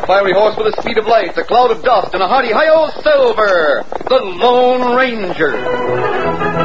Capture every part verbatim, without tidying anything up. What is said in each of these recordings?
A fiery horse with the speed of light, a cloud of dust, and a hearty hi-yo Silver, the Lone Ranger.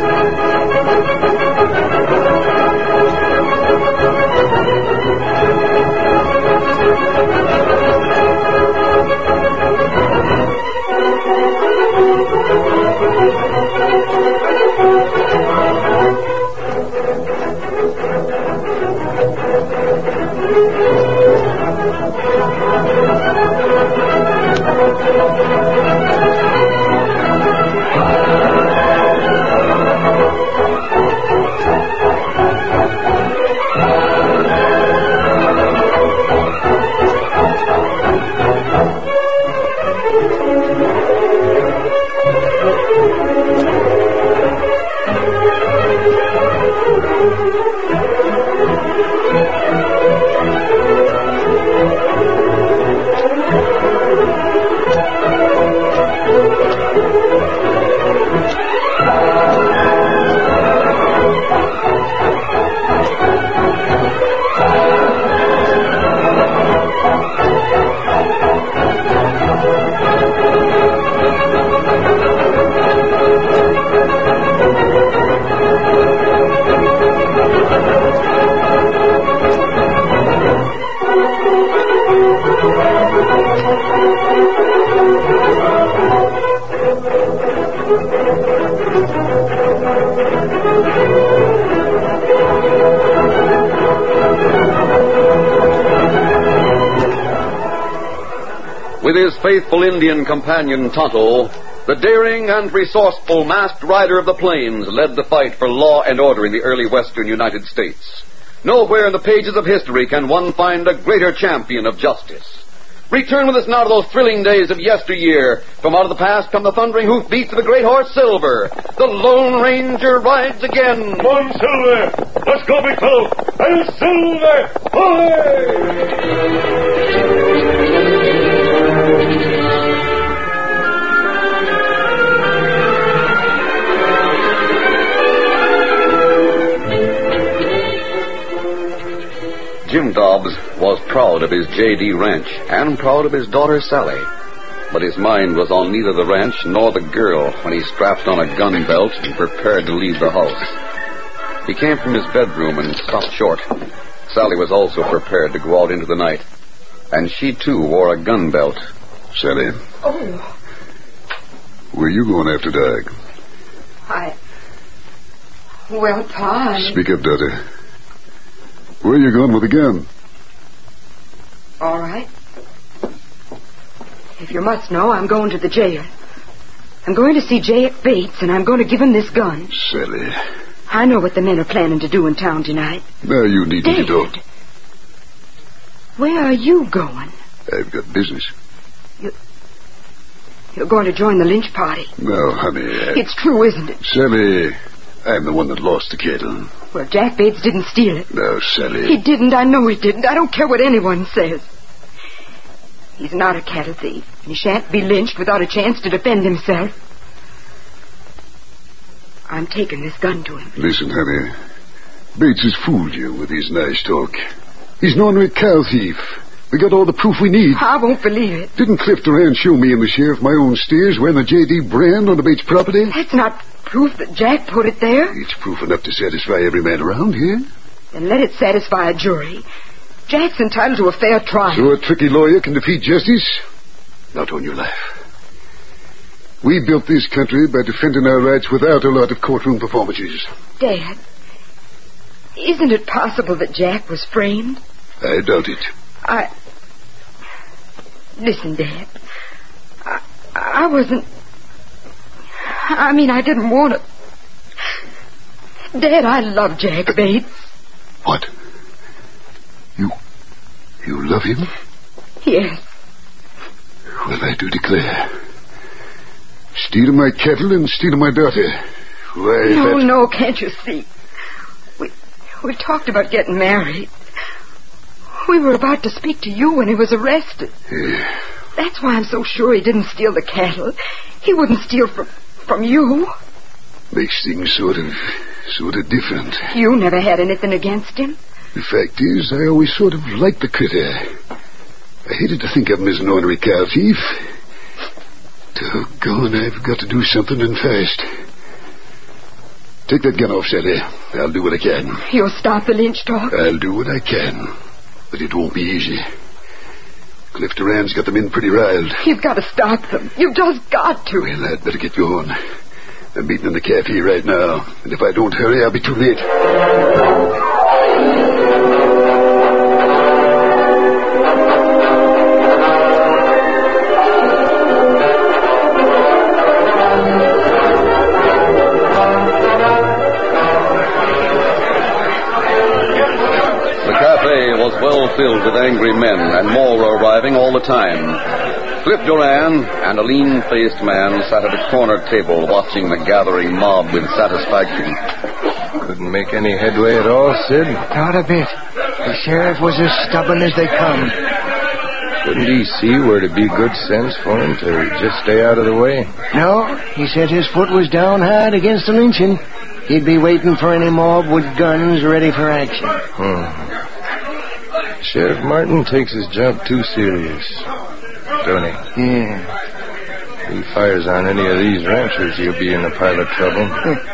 With his faithful Indian companion Tonto, the daring and resourceful masked rider of the plains led the fight for law and order in the early western United States. Nowhere in the pages of history can one find a greater champion of justice. Return with us now to those thrilling days of yesteryear. From out of the past come the thundering hoofbeats of the great horse Silver. The Lone Ranger rides again. Come on, Silver! Let's go, big fellow! And Silver! Away! Jim Dobbs was proud of his J D ranch and proud of his daughter Sally. But his mind was on neither the ranch nor the girl when he strapped on a gun belt and prepared to leave the house. He came from his bedroom and stopped short. Sally was also prepared to go out into the night. And she, too, wore a gun belt. Sally. Oh. Where you going after dark? I... Well, Pa, I... Speak up, daughter. Where are you going with a gun? All right. If you must know, I'm going to the jail. I'm going to see Jack Bates, and I'm going to give him this gun. Sally. I know what the men are planning to do in town tonight. Now you needn't Dad, get off. Where are you going? I've got business. You... You're going to join the lynch party. No, honey. I... It's true, isn't it? Sally, I'm the one that lost the cattle. Well, Jack Bates didn't steal it. No, Sally. He didn't. I know he didn't. I don't care what anyone says. He's not a cattle thief. He shan't be lynched without a chance to defend himself. I'm taking this gun to him. Listen, honey. Bates has fooled you with his nice talk. He's an ornery cow thief. We got all the proof we need. I won't believe it. Didn't Cliff Duran show me and the sheriff my own steers wearing the J D brand on the Bates property? That's not proof that Jack put it there. It's proof enough to satisfy every man around here. Then let it satisfy a jury. Jack's entitled to a fair trial. So a tricky lawyer can defeat justice? Not on your life. We built this country by defending our rights without a lot of courtroom performances. Dad, isn't it possible that Jack was framed? I doubt it. I... Listen, Dad. I, I wasn't... I mean, I didn't want to... Dad, I love Jack Bates. What? You... You love him? Yes. Well, I do declare. Stealing my cattle and stealing my daughter. Why, No, that... no, can't you see? We... We talked about getting married. We were about to speak to you when he was arrested. Yeah. That's why I'm so sure he didn't steal the cattle. He wouldn't steal from... from you. Makes things sort of... sort of different. You never had anything against him? The fact is, I always sort of liked the critter. I hated to think of him as an ornery cow thief. Doggone, I've got to do something and fast. Take that gun off, Sally. I'll do what I can. You'll stop the lynch talk? I'll do what I can. But it won't be easy. Cliff Duran's got them in pretty riled. You've got to stop them. You've just got to. Well, I'd better get going. I'm meeting in the cafe right now. And if I don't hurry, I'll be too late. Filled with angry men, and more were arriving all the time. Cliff Duran and a lean-faced man sat at a corner table watching the gathering mob with satisfaction. Couldn't make any headway at all, Sid? Not a bit. The sheriff was as stubborn as they come. Couldn't he see where it'd be good sense for him to just stay out of the way? No, he said his foot was down hard against the lynching. He'd be waiting for any mob with guns ready for action. Hmm. Sheriff Martin takes his job too serious, don't he? Yeah. If he fires on any of these ranchers, he'll be in a pile of trouble.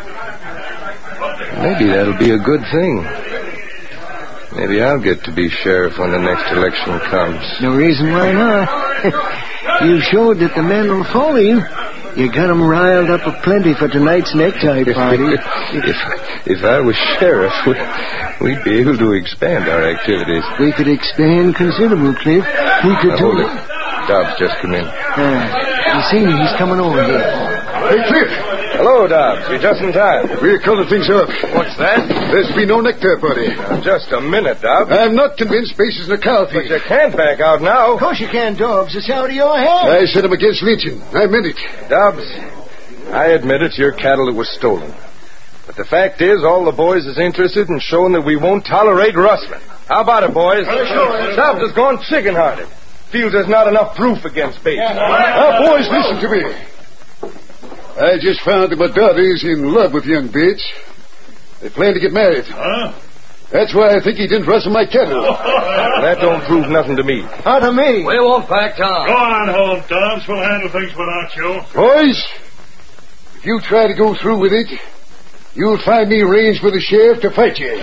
Maybe that'll be a good thing. Maybe I'll get to be sheriff when the next election comes. No reason why not. You showed that the men will follow you. You got them riled up aplenty for tonight's necktie party. if, if I was sheriff, we'd be able to expand our activities. We could expand considerable, Cliff. We could now, do hold it. Dobbs just come in. Uh, you see, he's coming over here. Hey, Cliff! Hello, Dobbs. You're just in time. We're calling things up. What's that? There's been no necktie party. Now, just a minute, Dobbs. I'm not convinced Bass is in a cow thief. But you can't back out now. Of course you can, Dobbs. It's out of your hand. I said I'm against lynching. I meant it. Dobbs, I admit it's your cattle that was stolen. But the fact is, all the boys is interested in showing that we won't tolerate rustling. How about it, boys? Sure. Dobbs has gone chicken-hearted. Feels there's not enough proof against Bates. Now, boys, listen to me. I just found that my daughter is in love with young Bates. They plan to get married. Huh? That's why I think he didn't rustle my cattle. That don't prove nothing to me. How to me? We won't back down. Go on home, Dobbs. We'll handle things without you. Boys, if you try to go through with it, you'll find me ranged with the sheriff to fight you.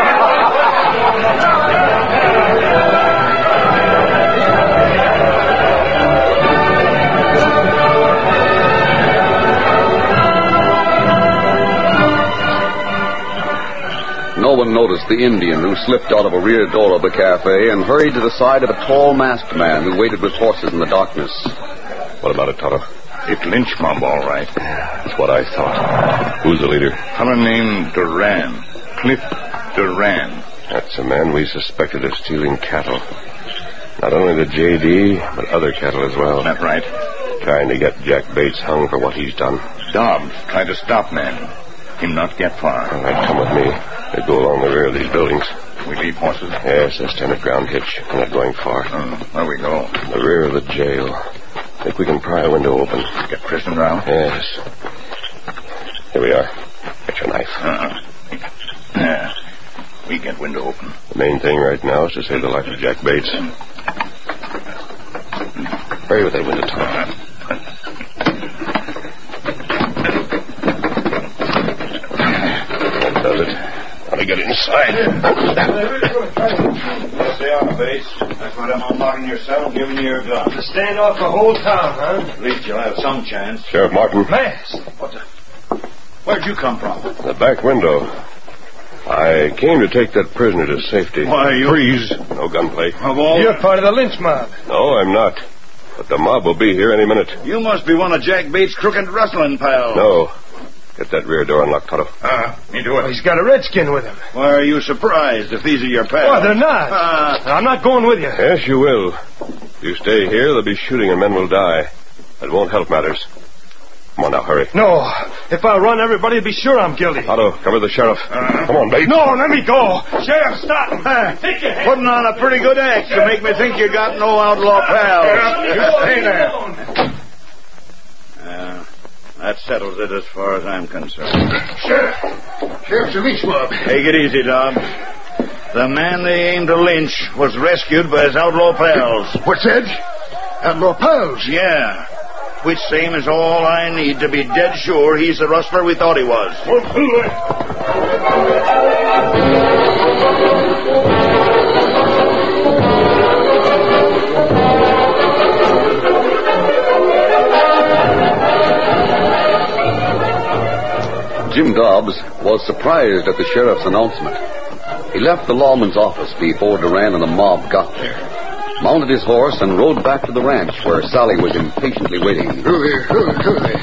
No one noticed the Indian who slipped out of a rear door of the cafe and hurried to the side of a tall masked man who waited with horses in the darkness. What about it, Toto? It's lynch mob, all right. That's what I thought. Who's the leader? Fellow named Duran. Cliff Duran. That's the man we suspected of stealing cattle. Not only the J D, but other cattle as well. That's right. Trying to get Jack Bates hung for what he's done. Dobbs tried to stop men. Him not get far. All right, come with me. They go along the rear of these buildings. We leave horses? Yes, they're standing ground hitch. We're not going far. Oh, where we go? The rear of the jail. Think we can pry a window open. Get prisoner out? Yes. Here we are. Get your knife. Uh-uh. Yeah. We get window open. The main thing right now is to save the life of Jack Bates. Hurry with that window, Tom. That does it. Let me get inside. Stay on, Bates. That's what I'm unlocking your cell and giving you your gun. To stand off the whole town, huh? At least you'll have some chance. Sheriff Martin. Mask. What the? Where'd you come from? The back window. I came to take that prisoner to safety. Why, you... Freeze. No gunplay. Of all... You're part of the lynch mob. No, I'm not. But the mob will be here any minute. You must be one of Jack Bates' crooked rustling pals. No. Get that rear door unlocked, Toto. Ah, uh, me do Well, it. he's got a redskin with him. Why are you surprised if these are your pals? Oh, they're not. Uh, I'm not going with you. Yes, you will. If you stay here, there'll be shooting and men will die. That won't help matters. Come on now, hurry. No. If I run, everybody will be sure I'm guilty. Toto, cover the sheriff. Uh, Come on, Bates. No, let me go. Sheriff, stop him. Take your hand. Putting on a pretty good act to make me think you got no outlaw pals. You stay there. Uh, that settles it as far as I'm concerned. Sheriff. Sheriff's a lynch mob. Take it easy, Dobbs. The man they aimed to lynch was rescued by his outlaw pals. What's that? Outlaw pals? Yeah. Which same is all I need to be dead sure he's the rustler we thought he was. Jim Dobbs was surprised at the sheriff's announcement. He left the lawman's office before Duran and the mob got there, mounted his horse, and rode back to the ranch where Sally was impatiently waiting. Go there, go, go there.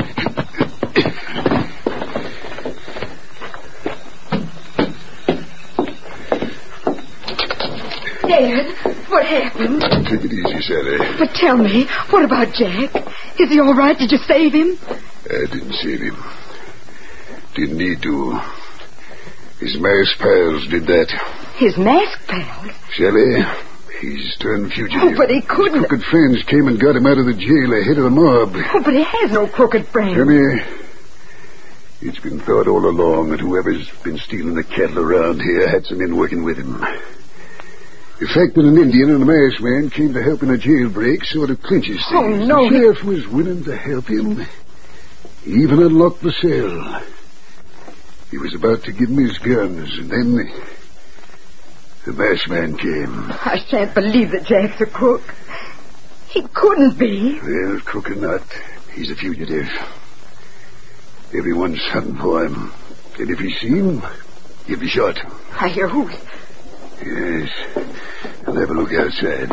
Dad, what happened? Take it easy, Sally. But tell me, what about Jack? Is he all right? Did you save him? I didn't save him. Didn't need to. His masked pals did that. His masked pals? Sally, he's turned fugitive. Oh, but he couldn't. His crooked friends came and got him out of the jail ahead of the mob. Oh, but he has no crooked friends. Honey, it's been thought all along that whoever's been stealing the cattle around here had some men working with him. The fact that an Indian and a masked man came to help in a jailbreak sort of clinches things. Oh, no. The sheriff was willing to help him. He even unlocked the cell. He was about to give him his guns, and then the, the masked man came. I shan't believe that Jack's a crook. He couldn't be. Well, crook or not, he's a fugitive. Everyone's hunting for him. And if you see him, he'll be shot. I hear who's. Yes. I'll have a look outside.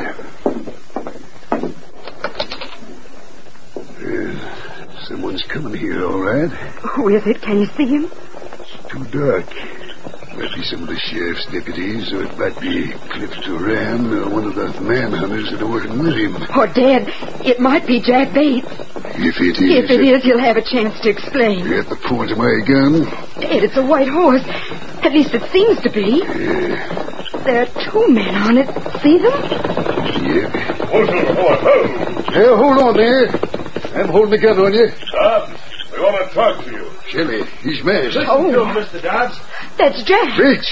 Well, someone's coming here, all right. Who is it? Can you see him? Too dark. Might be some of the sheriff's deputies, or it might be Cliff Duran, or one of the manhunters that are working with him. Oh, Dad, it might be Jack Bates. If it is... If it is, he'll have a chance to explain. At the point of my gun? Dad, it's a white horse. At least it seems to be. Yeah. There are two men on it. See them? Yeah. Hold on, hold on. Hey, hold on there. I'm holding the gun on you. Dobbs, we want to talk to you. Shelley, he's masked. Oh, Mister Dobbs. that's Jack. Bates.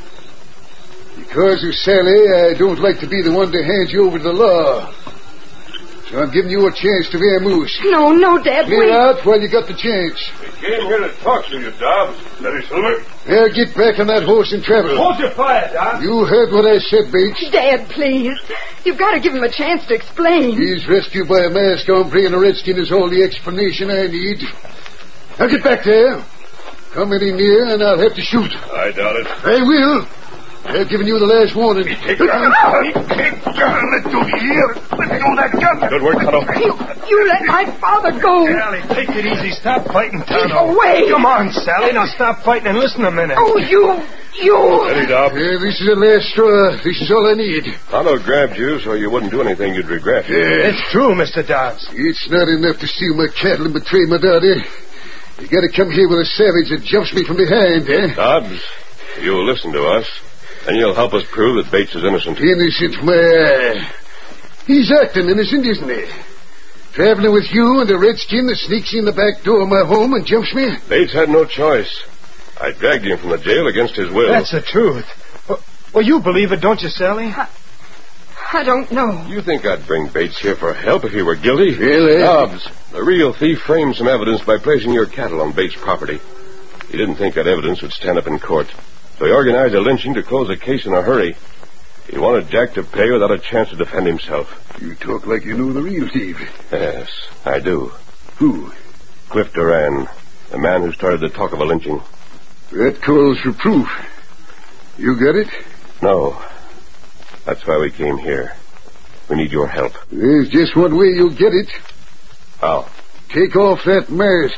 Because of Sally, I don't like to be the one to hand you over to the law. So I'm giving you a chance to vamoose. No, no, Dad, Clear wait. out while you got the chance. We came here to talk to you, Dobbs. Steady, Silver. Now get back on that horse and travel. Hold your fire, Dobbs. You heard what I said, Bates. Dad, please. You've got to give him a chance to explain. He's rescued by a masked hombre and a redskin is all the explanation I need. Now get back there. Come any near and I'll have to shoot. I doubt it. I will. I've given you the last warning. Take gun. Take gun. Let go here. Let go that gun. Good work, Tonto. You, you let my father go. Sally, take it easy. Stop fighting, Keep Tonto. away. Come on, Sally. Now stop fighting and listen a minute. Oh, you, you. Steady, Dobbs. Yeah, this is the last straw. This is all I need. Tonto grabbed you so you wouldn't do anything you'd regret. Yeah. It's true, Mister Dobbs. It's not enough to steal my cattle and betray my daughter. You gotta come here with a savage that jumps me from behind, eh? Dobbs, you'll listen to us, and you'll help us prove that Bates is innocent. Innocent, my... He's acting innocent, isn't he? Traveling with you and a redskin that sneaks in the back door of my home and jumps me? Bates had no choice. I dragged him from the jail against his will. That's the truth. Well, well, you believe it, don't you, Sally? I, I don't know. You think I'd bring Bates here for help if he were guilty? Really? Dobbs, the real thief framed some evidence by placing your cattle on Bates' property. He didn't think that evidence would stand up in court, so he organized a lynching to close the case in a hurry. He wanted Jack to pay without a chance to defend himself. You talk like you know the real thief. Yes, I do. Who? Cliff Duran, the man who started the talk of a lynching. That calls for proof. You got it? No. That's why we came here. We need your help. There's just one way you'll get it. How? Take off that mask.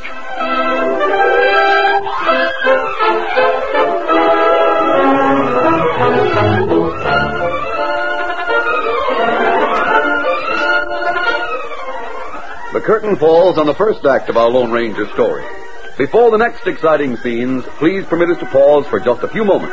The curtain falls on the first act of our Lone Ranger story. Before the next exciting scenes, please permit us to pause for just a few moments.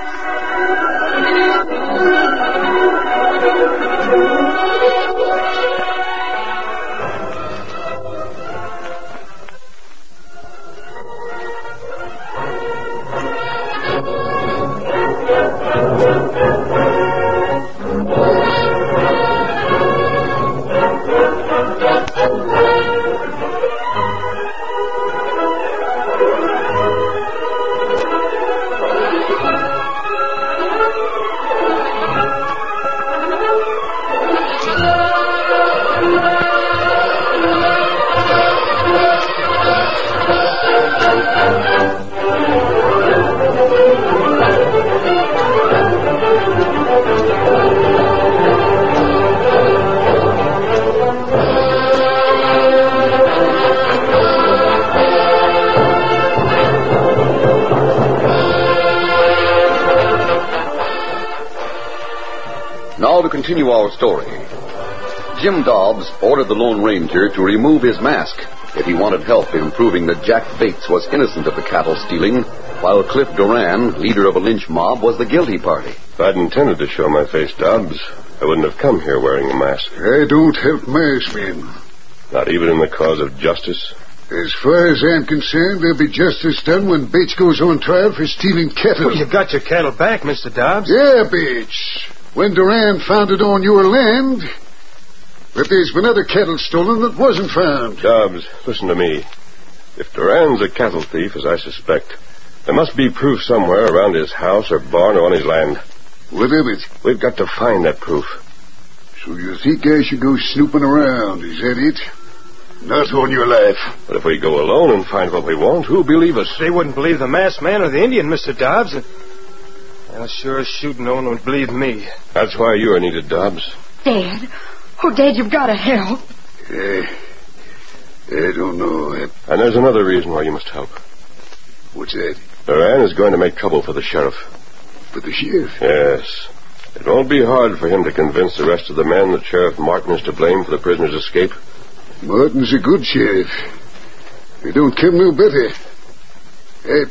Now to continue our story. Jim Dobbs ordered the Lone Ranger to remove his mask if he wanted help in proving that Jack Bates was innocent of the cattle stealing, while Cliff Duran, leader of a lynch mob, was the guilty party. If I'd intended to show my face, Dobbs, I wouldn't have come here wearing a mask. I don't help masked men. Not even in the cause of justice? As far as I'm concerned, there'll be justice done when Bates goes on trial for stealing cattle. Well, you got your cattle back, Mister Dobbs. Yeah, Bates. When Duran found it on your land, but there's been other cattle stolen that wasn't found. Dobbs, listen to me. If Duran's a cattle thief, as I suspect, there must be proof somewhere around his house or barn or on his land. What of it? We've got to find that proof. So you think I should go snooping around, is that it? Not on your life. But if we go alone and find what we want, who'll believe us? They wouldn't believe the masked man or the Indian, Mister Dobbs. And well, sure as shooting, no one would believe me. That's why you are needed, Dobbs. Dad. Oh, Dad, you've got to help. Uh, I don't know. And there's another reason why you must help. What's that? Duran is going to make trouble for the sheriff. For the sheriff? Yes. It won't be hard for him to convince the rest of the men that Sheriff Martin is to blame for the prisoner's escape. Martin's a good sheriff. He don't come no better. I...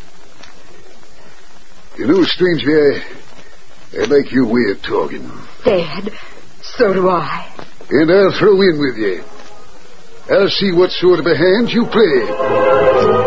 You know, stranger, I, I like your way of talking. Dad, so do I. And I'll throw in with you. I'll see what sort of a hand you play.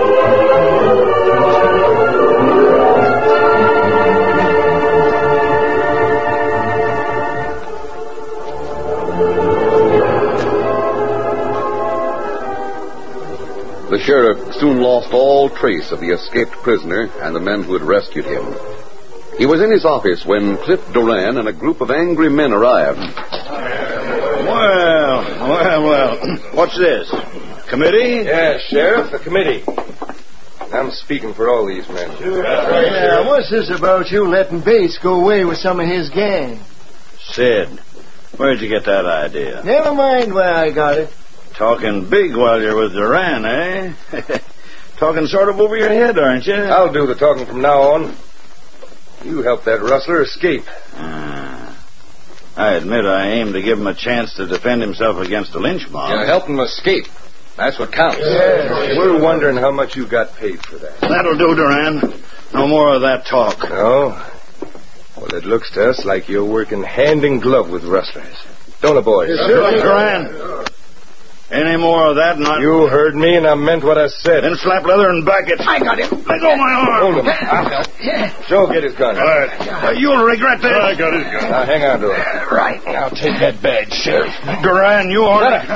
The sheriff soon lost all trace of the escaped prisoner and the men who had rescued him. He was in his office when Cliff Duran and a group of angry men arrived. Well, well, well. What's this? Committee? Yeah, Sheriff, the committee. I'm speaking for all these men. Yeah, what's this about you letting Bates go away with some of his gang? Sid, where'd you get that idea? Never mind where I got it. Talking big while you're with Duran, eh? Talking sort of over your head, aren't you? I'll do the talking from now on. You helped that rustler escape. Uh, I admit I aim to give him a chance to defend himself against the lynch mob. You helped him escape. That's what counts. Yeah. We're wondering how much you got paid for that. That'll do, Duran. No more of that talk. No? Well, it looks to us like you're working hand in glove with rustlers. Don't it, boys? Yes, sir. Duran. Any more of that, not... You heard me, and I meant what I said. Then slap leather and back it. I got him. Let go of my arm. Hold him. I'll help. Joe, get his gun. All right. Uh, you'll regret this. I got his gun. Now, hang on to it. Right. Now, take that badge, Sheriff. Duran, you are...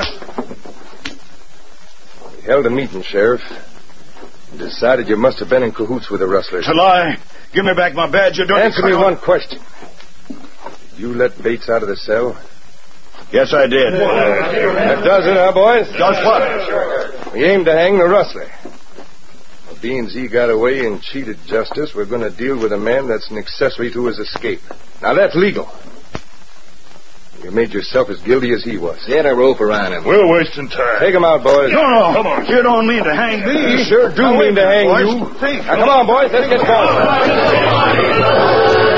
We held a meeting, Sheriff. And decided you must have been in cahoots with the rustlers. To lie. Give me back my badge, you dirty... Answer me one question. Did you let Bates out of the cell? Yes, I did. That does it, huh, boys? Does what? We aim to hang the rustler. Well, being he got away and cheated justice, we're going to deal with a man that's an accessory to his escape. Now, that's legal. You made yourself as guilty as he was. Get a rope around him. We're wasting time. Take him out, boys. No, no. Come on. You don't mean to hang me. You sure do now, mean to hang boys. you. Think. Now, come on, boys. Let's get going.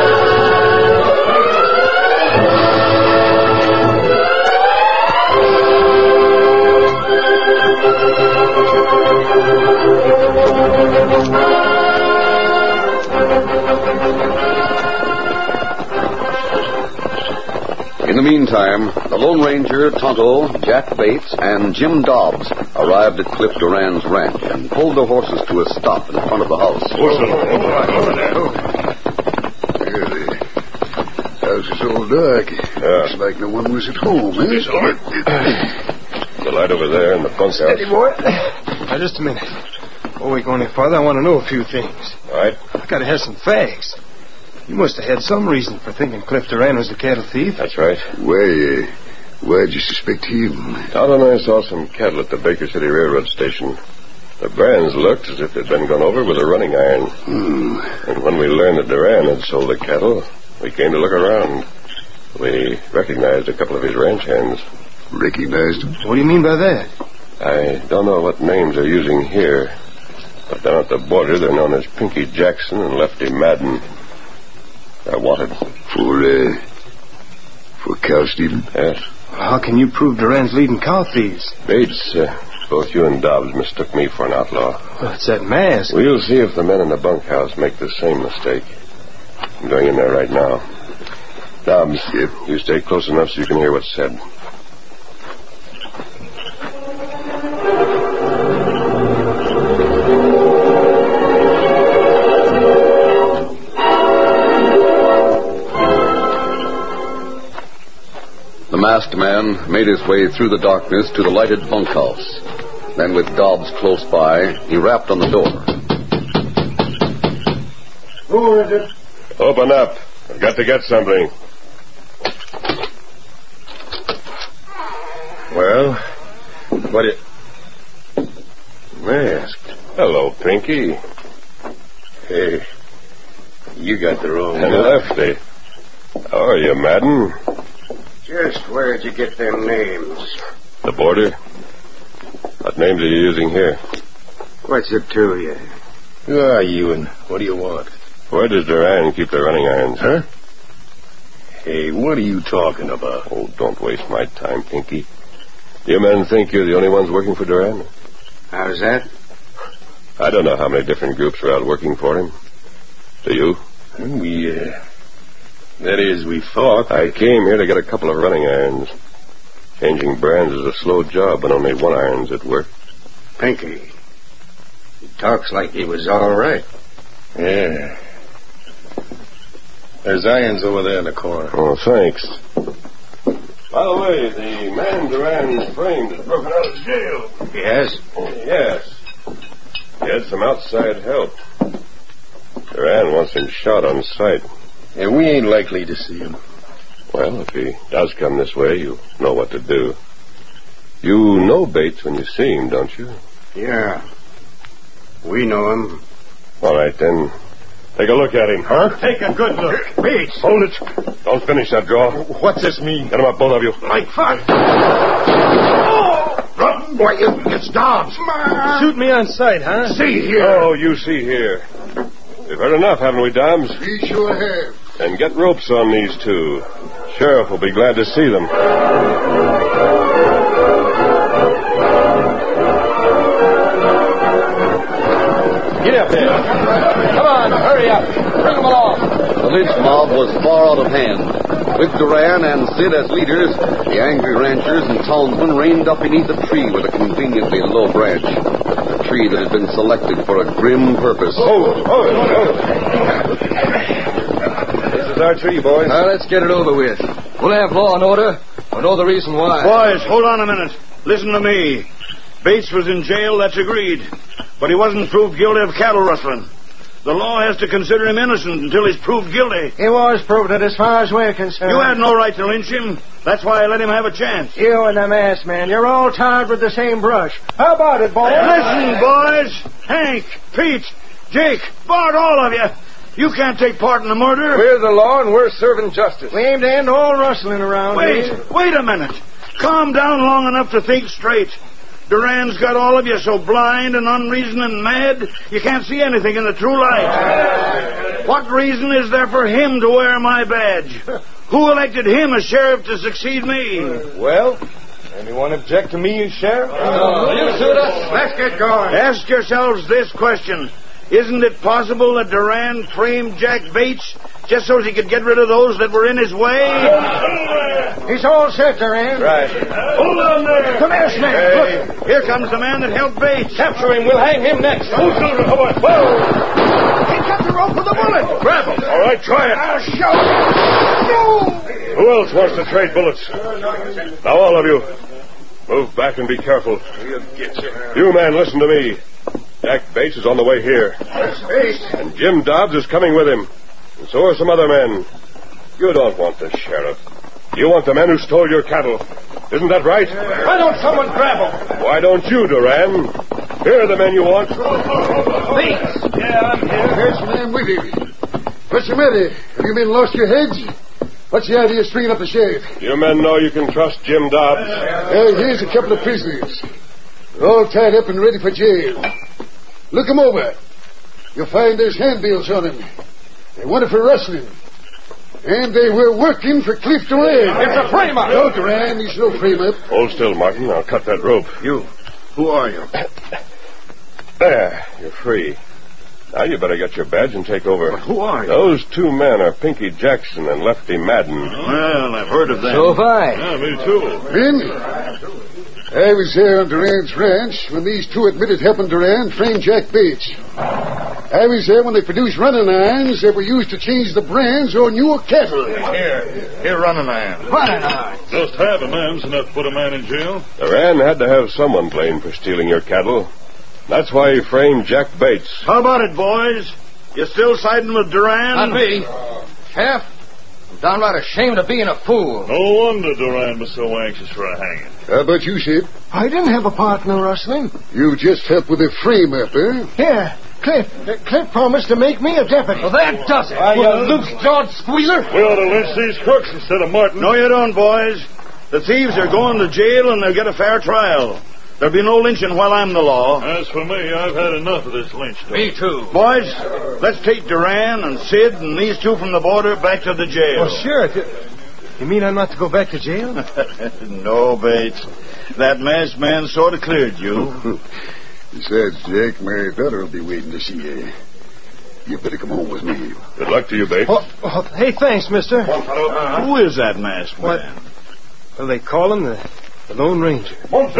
In the meantime, the Lone Ranger, Tonto, Jack Bates, and Jim Dobbs arrived at Cliff Duran's ranch and pulled their horses to a stop in front of the house. What's the... The house is all dark. Yeah. Looks like no one was at home, eh? The light over there in the bunkhouse. Steady, boy. Now, just a minute. Before we go any farther, I want to know a few things. All right. I've got to have some facts. You must have had some reason for thinking Cliff Duran was a cattle thief. That's right. Why, uh, why'd you suspect him? Todd and I saw some cattle at the Baker City Railroad station. The brands looked as if they'd been gone over with a running iron. Hmm. And when we learned that Duran had sold the cattle, we came to look around. We recognized a couple of his ranch hands. Recognized him? What do you mean by that? I don't know what names they're using here, but down at the border they're known as Pinky Jackson and Lefty Madden. They're wanted. For, uh, for cow stealing? Yes. How can you prove Duran's leading cow thieves? Bates, uh, both you and Dobbs mistook me for an outlaw. Well, it's that mask. We'll see if the men in the bunkhouse make the same mistake. I'm going in there right now. Dobbs, Yep. you stay close enough so you can hear what's said. The masked man made his way through the darkness to the lighted bunkhouse. Then, with Dobbs close by, he rapped on the door. Who is it? Open up. I've got to get something. Well, what it... Masked. Hello, Pinky. Hey, you got the wrong And Lefty. How are you, Madden? Just where'd you get them names? The border? What names are you using here? What's it to you? Who are you and what do you want? Where does Duran keep the running irons? Huh? Hey, what are you talking about? Oh, don't waste my time, Pinky. You men think you're the only ones working for Duran? How's that? I don't know how many different groups are out working for him. Do you? We, uh... That is, we thought... I came here to get a couple of running irons. Changing brands is a slow job when only one iron's at work. Pinky. He talks like he was all right. Yeah. There's irons over there in the corner. Oh, thanks. By the way, the man Duran framed has broken out of jail. Yes? Yes. He had some outside help. Duran wants him shot on sight. And we ain't likely to see him. Well, if he does come this way, you know what to do. You know Bates when you see him, don't you? Yeah. We know him. All right, then. Take a look at him. Huh? Take a good look. Bates! Hold it. Don't finish that draw. What's this mean? Get him up, both of you. Like fun. Oh! Run, boy, it's Dobbs. Shoot me on sight, huh? See here. Oh, you see here. We've heard enough, haven't we, Dobbs? We sure have. And get ropes on these two. Sheriff will be glad to see them. Get up there. Come on, hurry up. Bring them along. The lynch mob was far out of hand. With Duran and Sid as leaders, the angry ranchers and townsmen reined up beneath a tree with a conveniently low branch. A tree that had been selected for a grim purpose. Oh, oh, oh. This is our tree, boys. Now, let's get it over with. We'll have law and order. We'll know the reason why. Boys, hold on a minute. Listen to me. Bates was in jail, that's agreed. But he wasn't proved guilty of cattle rustling. The law has to consider him innocent until he's proved guilty. He was proved it as far as we're concerned. You had no right to lynch him. That's why I let him have a chance. You and the masked man, you're all tarred with the same brush. How about it, boys? Listen, boys. Hank, Pete, Jake, Bart, all of you. You can't take part in the murder. We're the law and we're serving justice. We aim to end all rustling around Wait, here. wait a minute. Calm down long enough to think straight. Duran's got all of you so blind and unreasoning and mad, you can't see anything in the true light. What reason is there for him to wear my badge? Who elected him as sheriff to succeed me? Well, anyone object to me as sheriff? Oh, you suit us. Let's get going. Ask yourselves this question. Isn't it possible that Duran framed Jack Bates just so he could get rid of those that were in his way? He's all set, Duran. Right. Hold on there! Come here, Snake. Hey, here comes the man that helped Bates. Capture him. We'll hang him next. Whoa! He cut the rope with a bullet. Grab him! All right, try it. I'll show you. Who else wants to trade bullets? Now, all of you, move back and be careful. You men, listen to me. Jack Bates is on the way here. And Jim Dobbs is coming with him. And so are some other men. You don't want the sheriff. You want the men who stole your cattle. Isn't that right? Why don't someone grab him? Why don't you, Duran? Here are the men you want. Bates! Yeah, I'm here. There's your man with you. What's the matter? Have you men lost your heads? What's the idea of stringing up the sheriff? You men know you can trust Jim Dobbs. Uh, here's a couple of prisoners. They're all tied up and ready for jail. Look them over. You'll find there's handbills on them. They wanted for rustling. And they were working for Cliff Duran. It's a frame-up. No, Duran, he's no frame-up. Hold still, Martin. I'll cut that rope. You. Who are you? There. You're free. Now you better get your badge and take over. But who are you? Those two men are Pinky Jackson and Lefty Madden. Well, I've heard of them. So have I. Yeah, me too. Ben, I was there on Duran's ranch when these two admitted helping Duran frame Jack Bates. I was there when they produced running irons that were used to change the brands on your cattle. Here. Here, running iron. Running iron. Just half a man's enough to put a man in jail. Duran had to have someone blamed for stealing your cattle. That's why he framed Jack Bates. How about it, boys? You still siding with Duran? Not me. Sheriff, I'm downright ashamed of being a fool. No wonder Duran was so anxious for a hanging. How about you, Sid? I didn't have a part in the rustling. You just helped with the frame-up, eh? Here, Cliff. Uh, Cliff promised to make me a deputy. Well, that does it. Why, you uh, loose-jawed squealer. We ought to lynch these crooks instead of Martin. No, you don't, boys. The thieves are going to jail and they'll get a fair trial. There'll be no lynching while I'm the law. As for me, I've had enough of this lynch talk. Me too. Boys, let's take Duran and Sid and these two from the border back to the jail. Oh, Sheriff. You mean I'm not to go back to jail? No, Bates. That masked man sort of cleared you. Besides, Jack, my daughter will be waiting to see you. You better come home with me. Good luck to you, Bates. Oh, oh, hey, thanks, mister. Uh, who is that masked What? man? Well, they call him the, the Lone Ranger.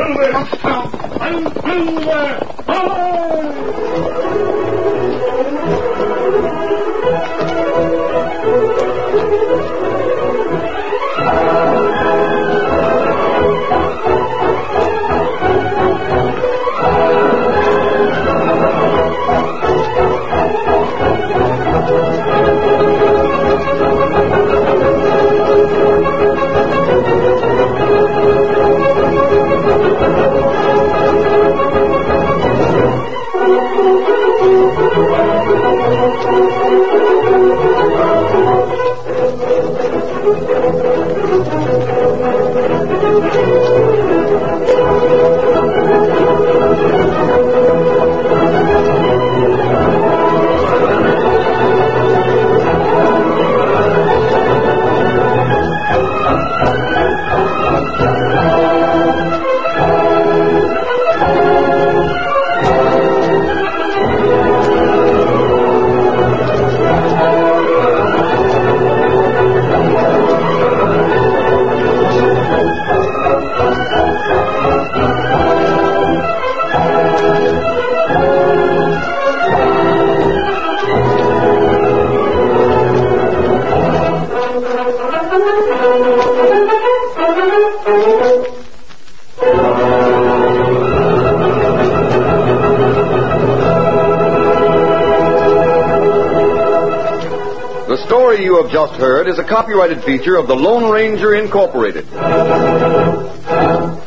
The story you have just heard is a copyrighted feature of the Lone Ranger Incorporated.